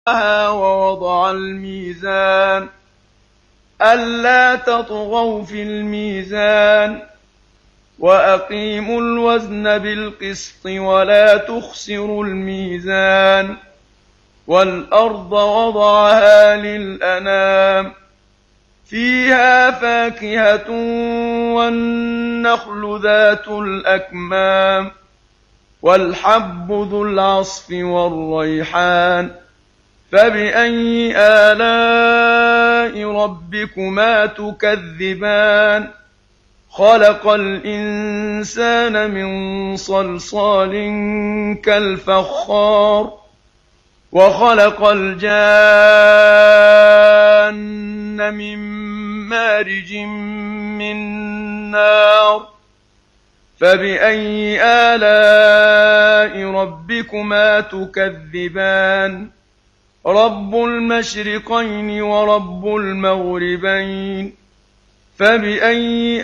ووضع الميزان ألا تطغوا في الميزان وأقيموا الوزن بالقسط ولا تخسروا الميزان والأرض وضعها للأنام فيها فاكهة والنخل ذات الأكمام والحب ذو العصف والريحان فبأي آلاء ربكما تكذبان خلق الإنسان من صلصال كالفخار وخلق الجان من مارج من نار فبأي آلاء ربكما تكذبان رب المشرقين ورب المغربين فبأي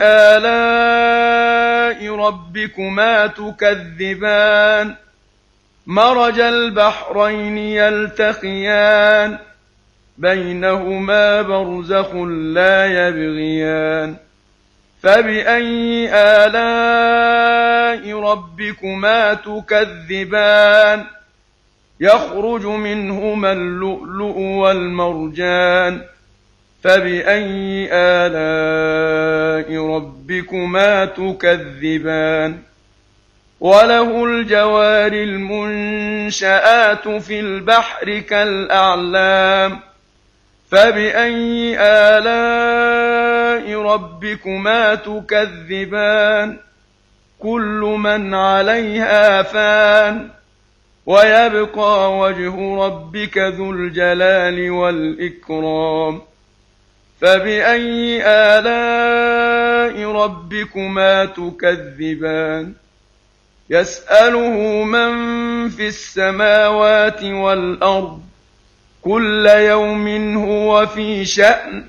آلاء ربكما تكذبان مرج البحرين يلتقيان بينهما برزخ لا يبغيان فبأي آلاء ربكما تكذبان يخرج منهما اللؤلؤ والمرجان فبأي آلاء ربكما تكذبان وله الجوار المنشآت في البحر كالأعلام فبأي آلاء ربكما تكذبان كل من عليها فان ويبقى وجه ربك ذو الجلال والإكرام فبأي آلاء ربكما تكذبان يسأله من في السماوات والأرض كل يوم هو في شأن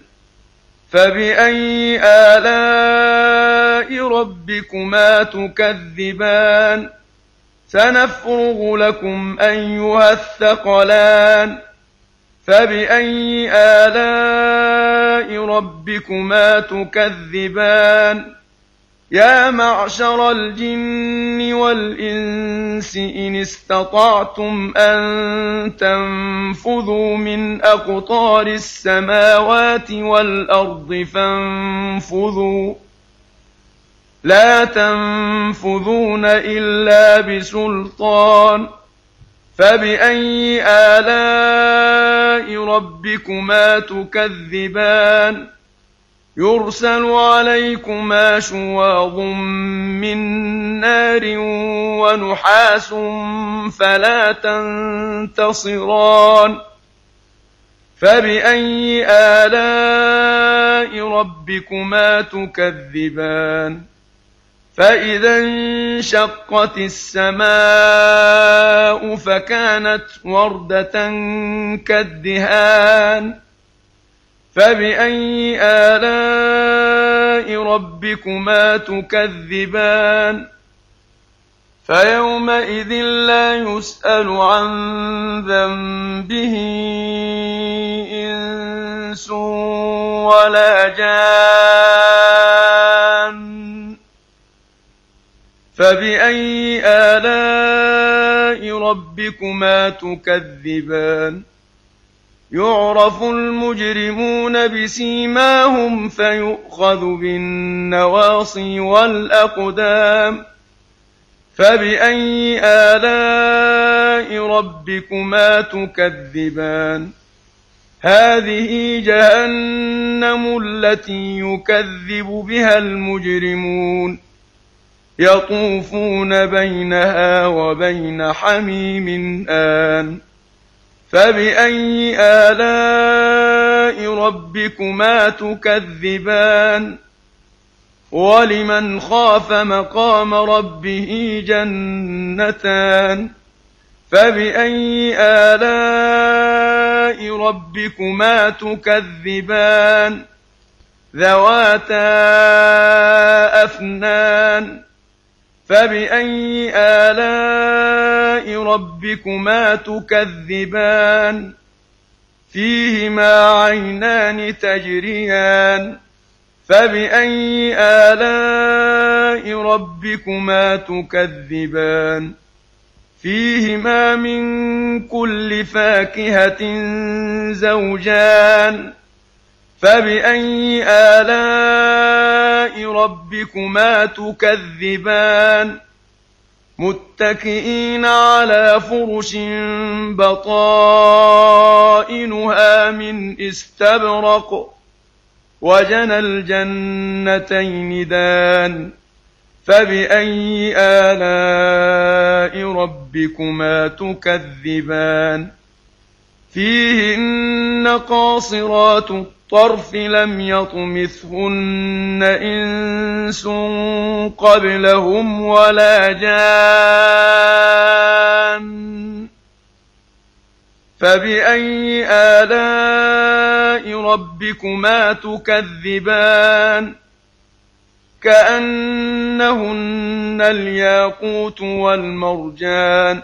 فبأي آلاء ربكما تكذبان سنفرغ لكم أيها الثقلان فبأي آلاء ربكما تكذبان يا معشر الجن والإنس إن استطعتم أن تنفذوا من أقطار السماوات والأرض فانفذوا لا تنفذون إلا بسلطان فبأي آلاء ربكما تكذبان يرسل عليكما شواظ من نار ونحاس فلا تنتصران فبأي آلاء ربكما تكذبان فإذا انشقت السماء فكانت وردة كالدهان فبأي آلاء ربكما تكذبان فيومئذ لا يسأل عن ذنبه إنس ولا جان فبأي آلاء ربكما تكذبان يعرف المجرمون بسيماهم فيؤخذ بالنواصي والأقدام فبأي آلاء ربكما تكذبان هذه جهنم التي يكذب بها المجرمون يطوفون بينها وبين حميم آن فبأي آلاء ربكما تكذبان ولمن خاف مقام ربه جنتان فبأي آلاء ربكما تكذبان ذواتا أفنان فبأي آلاء ربكما تكذبان فيهما عينان تجريان فبأي آلاء ربكما تكذبان فيهما من كل فاكهة زوجان فبأي آلاء ربكما تكذبان متكئين على فرش بطائنها من استبرق وجنى الجنتين دان فبأي آلاء ربكما تكذبان فيهن قاصرات الطرف لم يطمثهن إنس قبلهم ولا جان فبأي آلاء ربكما تكذبان كأنهن الياقوت والمرجان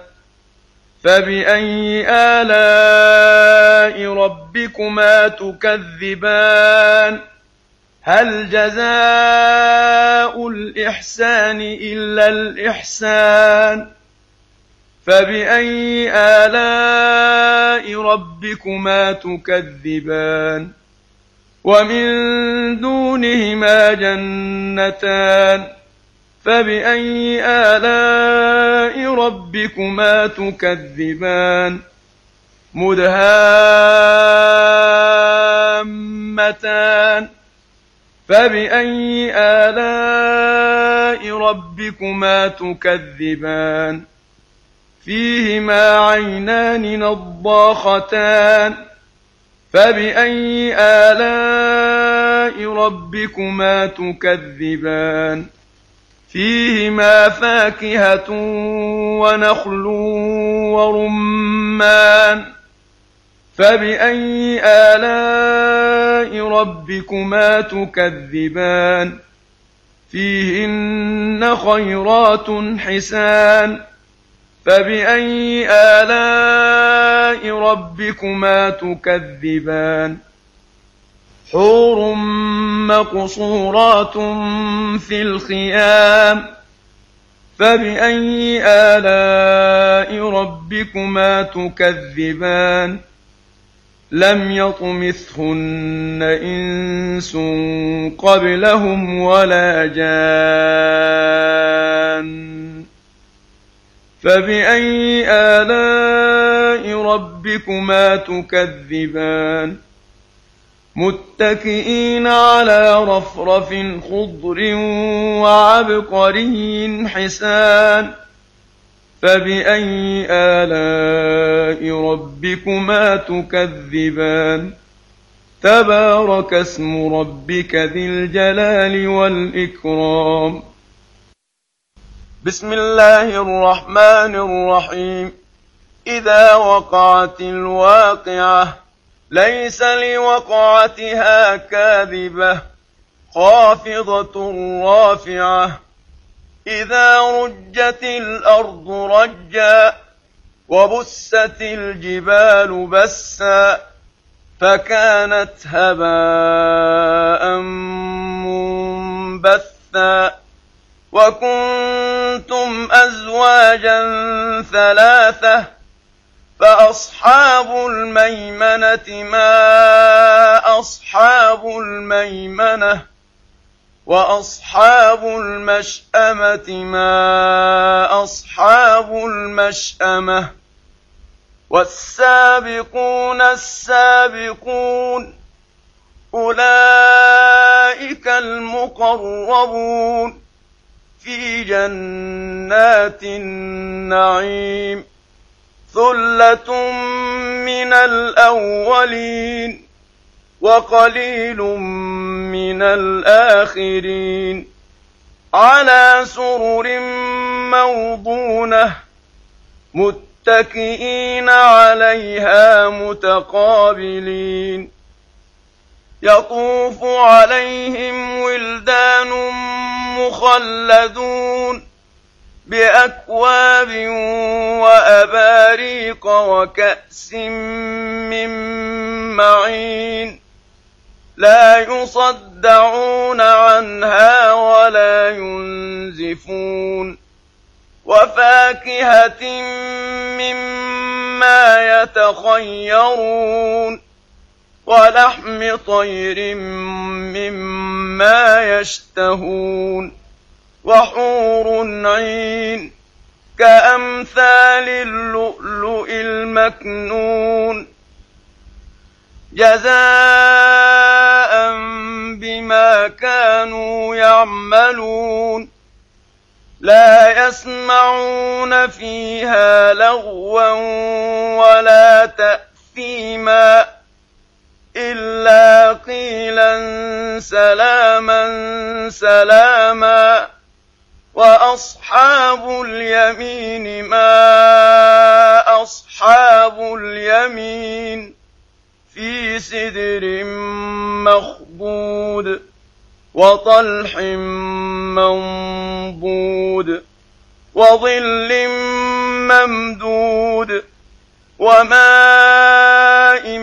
فبأي آلاء ربكما تكذبان هل جزاء الإحسان إلا الإحسان فبأي آلاء ربكما تكذبان ومن دونهما جنتان فبأي آلاء ربكما تكذبان مدهامتان فبأي آلاء ربكما تكذبان فيهما عينان نضاختان فبأي آلاء ربكما تكذبان فيهما فاكهة ونخل ورمان فبأي آلاء ربكما تكذبان فيهن خيرات حسان فبأي آلاء ربكما تكذبان حور مقصورات في الخيام فبأي آلاء ربكما تكذبان لم يطمثهن إنس قبلهم ولا جان فبأي آلاء ربكما تكذبان متكئين على رفرف خضر وعبقري حسان فبأي آلاء ربكما تكذبان تبارك اسم ربك ذي الجلال والإكرام بسم الله الرحمن الرحيم إذا وقعت الواقعة ليس لوقعتها كاذبة خافضة رافعة إذا رجت الأرض رجا وبست الجبال بسا فكانت هباء منبثا وكنتم أزواجا ثلاثة فأصحاب الميمنة ما أصحاب الميمنة وأصحاب المشأمة ما أصحاب المشأمة والسابقون السابقون أولئك المقربون في جنات النعيم ثلة من الأولين وقليل من الآخرين على سرر موضونة متكئين عليها متقابلين يطوف عليهم ولدان مخلدون بأكواب وأباريق وكأس من معين لا يصدعون عنها ولا ينزفون وفاكهة مما يتخيرون ولحم طير مما يشتهون وحور عين كأمثال اللؤلؤ المكنون جزاء بما كانوا يعملون لا يسمعون فيها لغوا ولا تأثيما إلا قيلا سلاما سلاما وأصحاب اليمين ما أصحاب اليمين في سدر مخضود وطلح منضود وظل ممدود وماء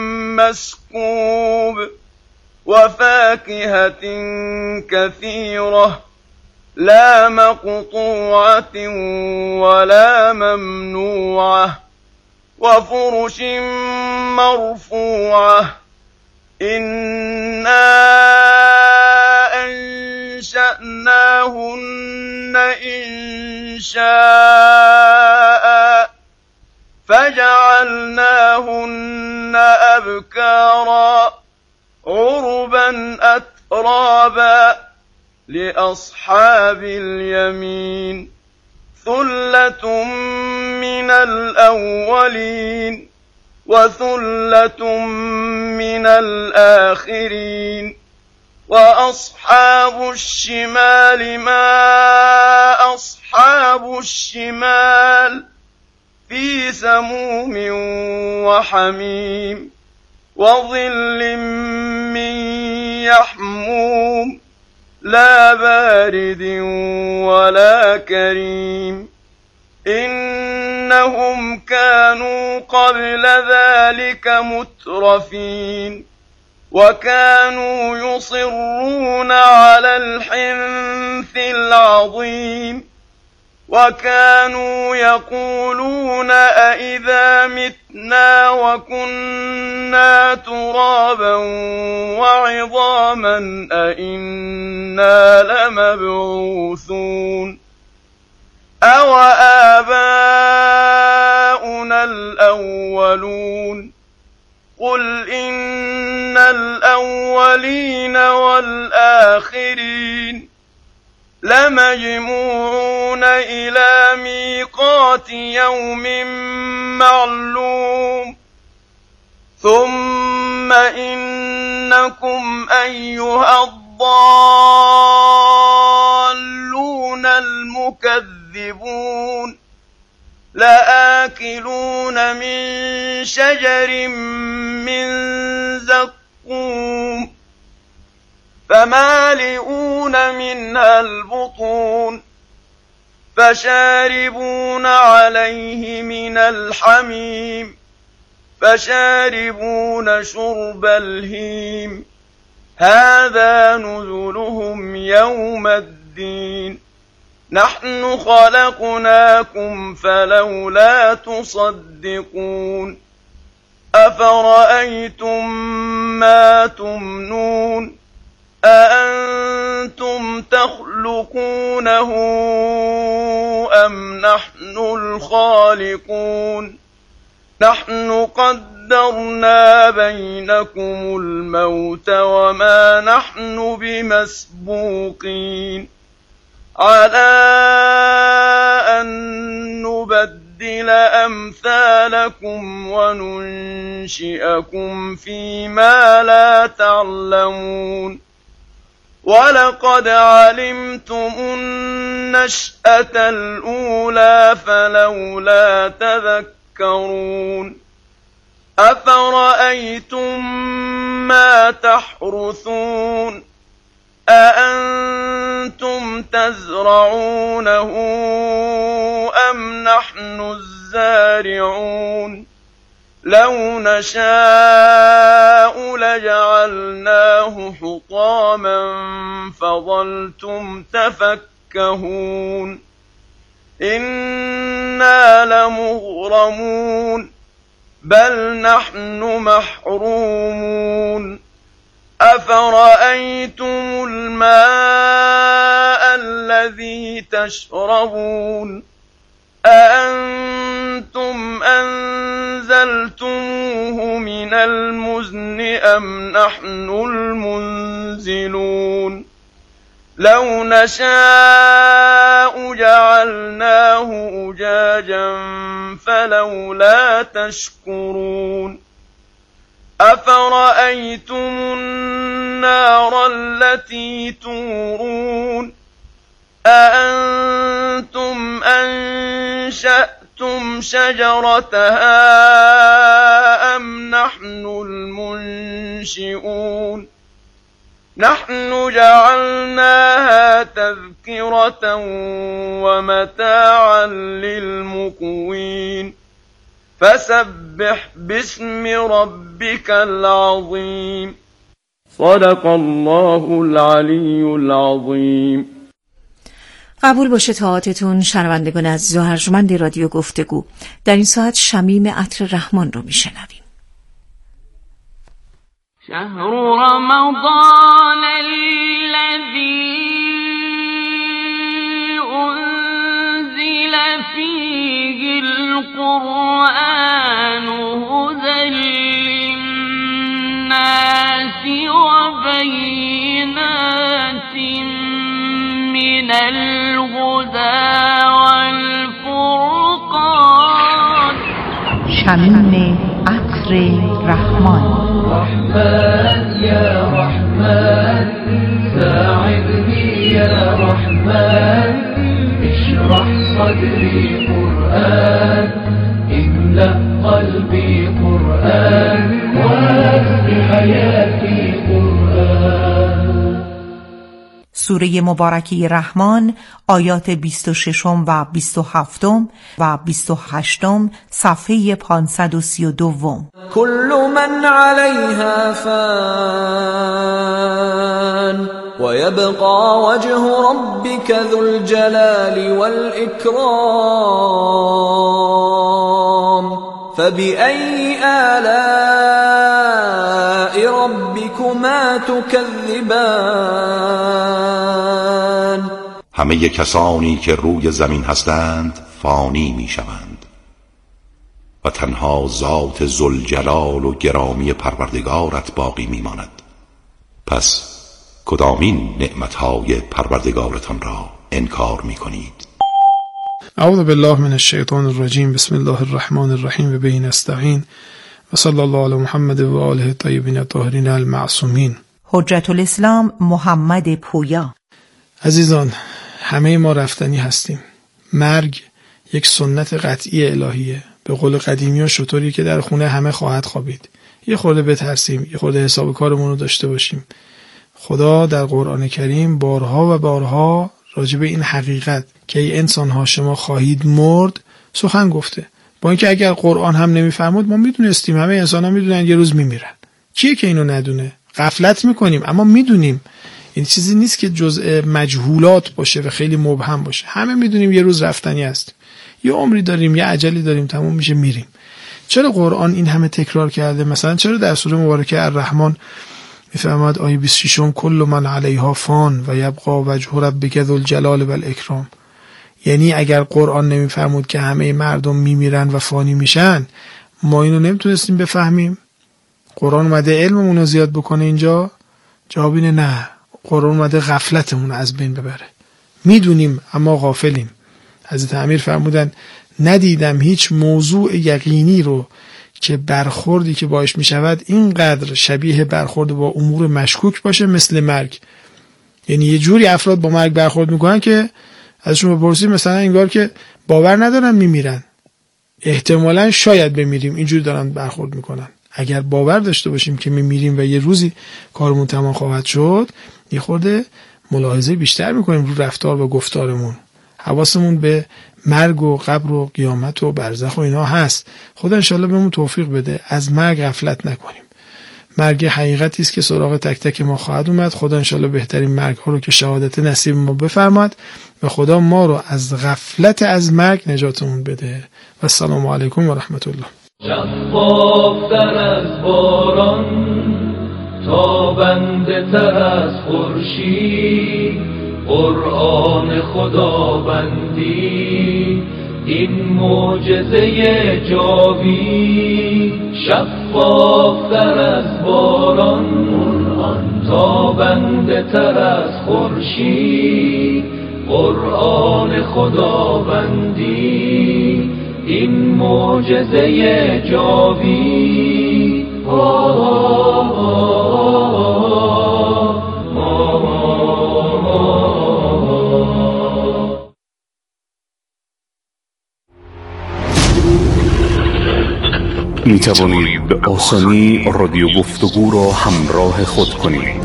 مسكوب وفاكهة كثيرة لا مقطوعة ولا ممنوعة وفرش مرفوعة إنا أنشأناهن إنشاء فجعلناهن أبكارا عربا أترابا لأصحاب اليمين ثلة من الأولين وثلة من الآخرين وأصحاب الشمال ما أصحاب الشمال في سموم وحميم وظل من يحموم لا بارد ولا كريم إنهم كانوا قبل ذلك مترفين وكانوا يصرون على الحنث العظيم وكانوا يقولون أئذا متنا وكنا ترابا وعظاما أئنا لمبعوثون أو آباؤنا الأولون قل إن الأولين والآخرين لمجموعون إلى ميقات يوم معلوم ثم إنكم أيها الضالون المكذبون لآكلون من شجر من زقوم فمالئون منها البطون فشاربون عليه من الحميم فشاربون شرب الهيم هذا نزلهم يوم الدين نحن خلقناكم فلولا تصدقون أفرأيتم ما تمنون أأنتم تخلقونه أم نحن الخالقون نحن قدرنا بينكم الموت وما نحن بمسبوقين على أن نبدل أمثالكم وننشئكم فيما لا تعلمون ولقد علمتم النشأة الأولى فلولا تذكرون أفرأيتم ما تحرثون أأنتم تزرعونه أم نحن الزارعون لو نشاء لجعلناه حطاما فظلتم تفكهون إنا لمغرمون بل نحن محرومون أفرأيتم الماء الذي تشربون أأنتم أنزلتموه من المزن أم نحن المنزلون لو نشاء جعلناه أجاجا فلولا تشكرون أفرأيتم النار التي تورون أأنتم أنشأتم شجرتها أم نحن المنشئون نحن جعلناها تذكرة ومتاعا للمقوين فسبح باسم ربك العظيم صدق الله العلی العظیم. قبول باشه طاعتتون شنوندگان عزیز و ارجمند رادیو گفتگو. در این ساعت شمیم عطر رحمان رو میشنویم. شهر رمضان الذي أنزل فيه القرآن هدى للناس وبينات من الهدى والفرقان. شمیم عطر رحمان. رحمن يا رحمن ساعدني يا رحمن اشرح صدري قرآن املأ قلبي قرآن واسق حياتي قرآن. سوره مبارکه رحمان آیات 26 و 27 و 28 صفحه 532. كل من عليها فان ويبقى وجه ربك ذو الجلال والإكرام فبأي آلاء ربكما تكذبان. همه کسانی که روی زمین هستند فانی می شوند و تنها ذات ذوالجلال و گرامی پروردگارت باقی می ماند. پس کدامین نعمتهای پروردگارتان را انکار می کنید؟ اعوذ بالله من الشیطان الرجیم. بسم الله الرحمن الرحیم و به نستعین و صلی الله علی محمد و آله الطیبین الطاهرین المعصومین. حجت الاسلام محمد پویا. عزیزان، همه ما رفتنی هستیم. مرگ یک سنت قطعی الهیه. به قول قدیمی ها شطوری که در خونه همه خواهد خوابید. یه خورده بترسیم، یه خورده حساب کارمون رو داشته باشیم. خدا در قرآن کریم بارها و بارها راجع به این حقیقت که ای انسان ها شما خواهید مرد سخن گفته. با اینکه اگر قرآن هم نمیفرمود ما میدونستیم، همه انسان ها میدونن یه روز میمیرن. کیه که اینو ندونه؟ غفلت میکنیم اما میدونیم. این چیزی نیست که جزء مجهولات باشه و خیلی مبهم باشه. همه میدونیم یه روز رفتنی است. یه عمری داریم، یه اجلی داریم، تموم میشه میریم. چرا قرآن این همه تکرار کرده؟ مثلا چرا در سوره مبارکه الرحمن میفرماد آیه 26 کل من علیها فان و یبقى وجه ربک ذو الجلال والاکرام. یعنی اگر قرآن نمیفرمود که همه مردم میمیرن و فانی میشن، ما اینو نمیتونستیم بفهمیم؟ قرآن اومده علممون رو زیاد بکنه اینجا؟ جواب اینه نه. قرآن اومده غفلتمون از بین ببره. میدونیم اما غافلیم. حضرت امیر فرمودن ندیدم هیچ موضوع یقینی رو که برخوردی که باش میشود اینقدر شبیه برخورد با امور مشکوک باشه مثل مرگ. یعنی یه جوری افراد با مرگ برخورد میکنن که ازشون بپرسید مثلا انگار که باور ندارن میمیرن، احتمالاً شاید بمیریم، اینجوری دارن برخورد میکنن. اگر باور داشته باشیم که میمیریم و یه روزی کارمون تمام خواهد شد، یه خورده ملاحظه بیشتر میکنیم رو رفتار و گفتارمون. حواسمون به مرگ و قبر و قیامت و برزخ و اینا هست. خدا انشالله بهمون توفیق بده از مرگ غفلت نکنیم. مرگ حقیقتی است که سراغ تک تک ما خواهد اومد. خدا انشالله بهترین مرگ ها رو که شهادت نصیب ما بفرماد و خدا ما رو از غفلت از مرگ نجاتمون بده. و السلام علیکم و رحمت الله. شفافتر از باران، تابنده تر از خورشید، قرآن خداوندی این معجزه جاوید. شفافتر از باران، تابنده تر از خورشید، قرآن خداوندی این معجزه جاوید. می توانید به آسانی رادیو گفتگو را همراه خود کنید.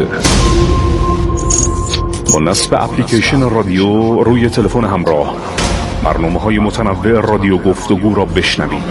با نصب اپلیکیشن رادیو روی تلفن همراه برنامه‌های متنوع رادیو گفتگو را بشنوید.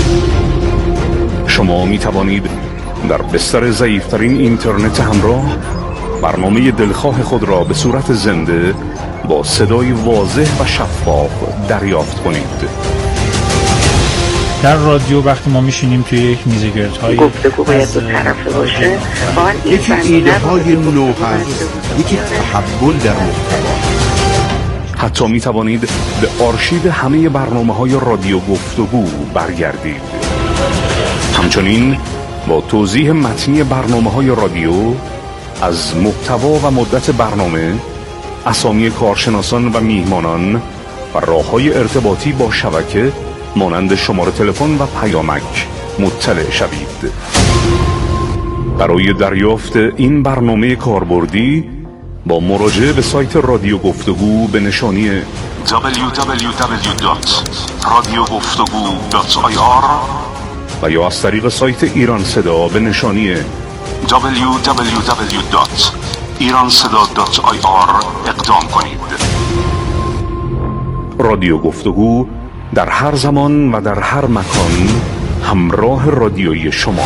شما می توانید در بستر ضعیف‌ترین اینترنت همراه برنامه دلخواه خود را به صورت زنده با صدای واضح و شفاف دریافت کنید. در رادیو وقتی ما میشینیم توی یک میزگردهای گفتگو باید دو طرفه باشه، یکی ایده های نو هست، یکی تحول در محتوا. حتی می توانید به آرشیو همه برنامه‌های رادیو گفتگو برگردید. همچنین با توضیح متنی برنامه‌های رادیو از محتوا و مدت برنامه، اسامی کارشناسان و میهمانان و راه‌های ارتباطی با شبکه مانند شماره تلفن و پیامک مطلع شوید. برای دریافت این برنامه کاربردی با مراجعه به سایت رادیو گفتگو به نشانی www.radiogoftegu.ir و یا از طریق سایت ایران صدا به نشانی www.iranseda.ir اقدام کنید. رادیو گفتگو در هر زمان و در هر مکان همراه رادیویی شما.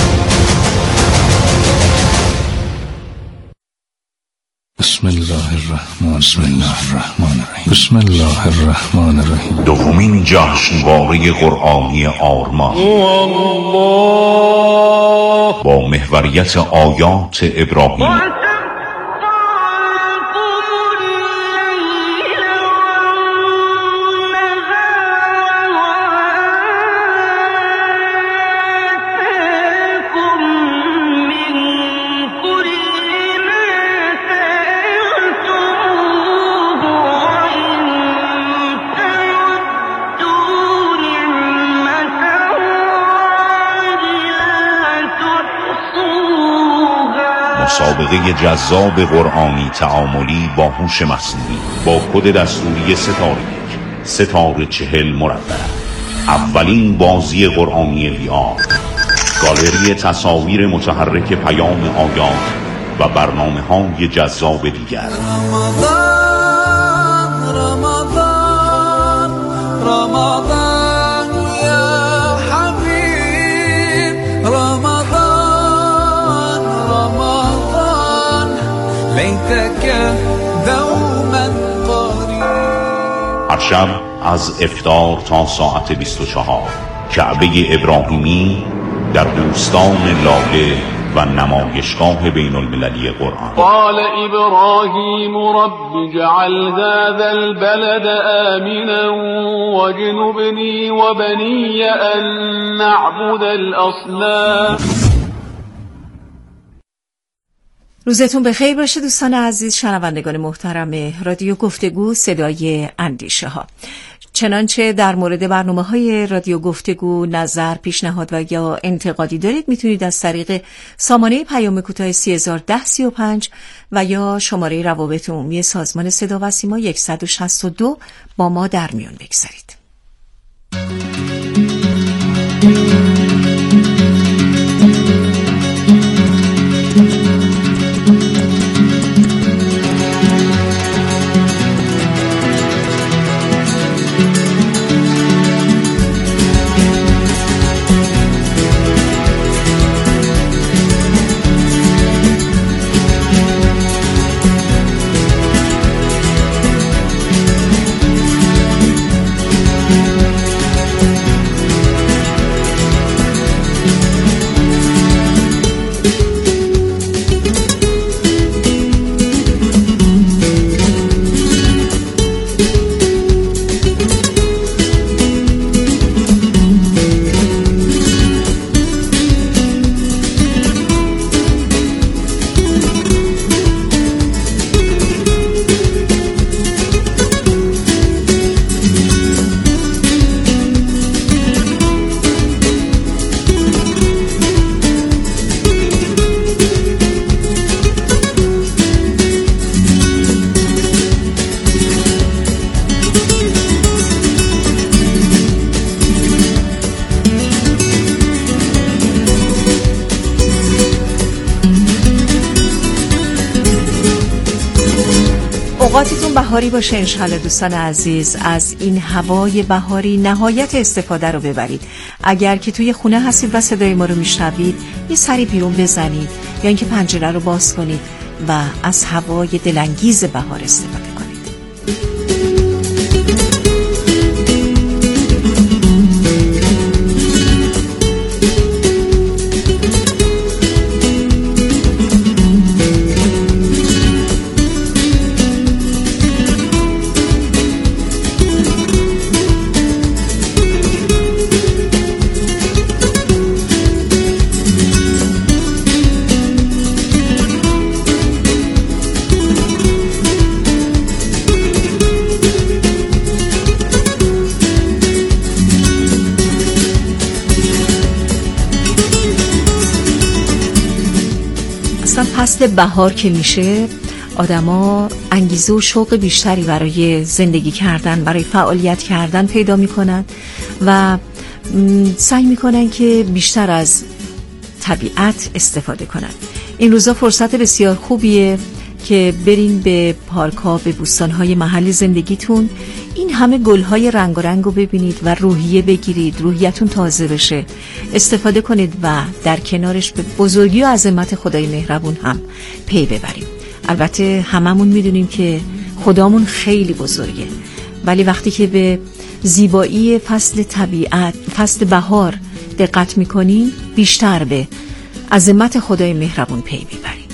بسم الله الرحمن الرحیم. بسم الله الرحمن الرحیم. دومین جشنواره قرآنی آرمان با محوریت آیات ابراهیم مسابقه جذاب قرآنی تعاملی با هوش مصنوعی با کد دستوری ستاره 40 مربع. اولین بازی قرآنی VR، گالری تصاویر متحرک پیام آیات و برنامه‌های جذاب دیگر. رمضان یا حبیب، رمضان لیتک دوما قریب. هر شب از افطار تا ساعت 24 کعبه ابراهیمی در بوستان لاله و نمایشگاه بین المللی قرآن. قال ابراهیم رب اجعل هذا البلد آمنا واجنبني وبني ان نعبد الاصنام. روزتون بخیر باشه دوستان عزیز، شنوندگان محترم رادیو گفتگو صدای اندیشه ها. چنانچه در مورد برنامه‌های رادیو گفتگو نظر، پیشنهاد و یا انتقادی دارید، میتونید از طریق سامانه پیام کوتاه 301035 و یا شماره روابط عمومی سازمان صدا و سیما 162 با ما در میون بگذارید. اوقاتتون بهاری باشه انشالله دوستان عزیز. از این هوای بهاری نهایت استفاده رو ببرید. اگر که توی خونه هستید و صدای ما رو میشنوید یه سری بیرون بزنید یا اینکه پنجره رو باز کنید و از هوای دلانگیز بهار استفاده کنید. فصل بهار که میشه آدما انگیزه و شوق بیشتری برای زندگی کردن، برای فعالیت کردن پیدا میکنن و سعی میکنن که بیشتر از طبیعت استفاده کنن. این روزا فرصت بسیار خوبیه که برین به پارک‌ها، به بوستان‌های محل زندگیتون، این همه گل‌های رنگارنگ رو ببینید و روحیه بگیرید، روحیتون تازه بشه، استفاده کنید و در کنارش به بزرگی و عظمت خدای مهربون هم پی ببریم. البته هممون میدونیم که خدامون خیلی بزرگه، ولی وقتی که به زیبایی فصل طبیعت، فصل بهار دقت میکنیم بیشتر به عظمت خدای مهربون پی میبریم.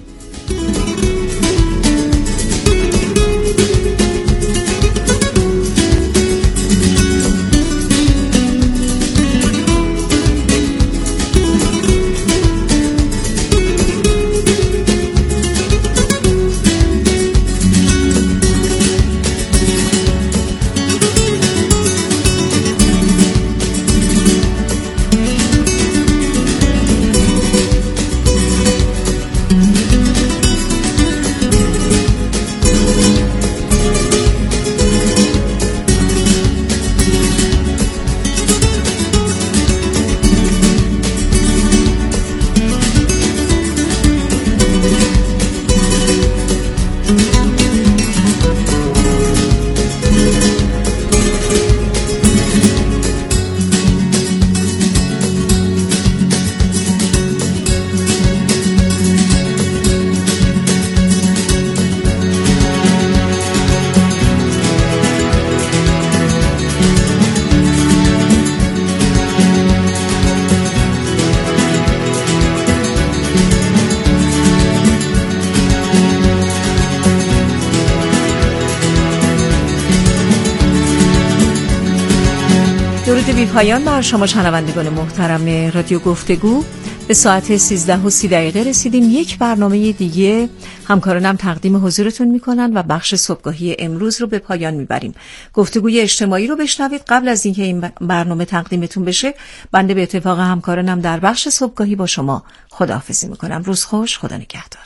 درود بی پایان بر شما شنوندگان محترم رادیو گفتگو. به ساعت 13:30 رسیدیم. یک برنامه دیگه همکارانم تقدیم حضورتون میکنن و بخش صبحگاهی امروز رو به پایان میبریم. گفتگوی اجتماعی رو بشنوید. قبل از اینکه این برنامه تقدیمتون بشه، بنده به اتفاق همکارانم در بخش صبحگاهی با شما خداحافظی میکنم. روز خوش، خدا نگهدار.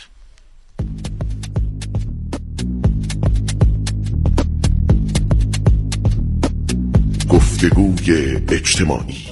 گفتگوی اجتماعی.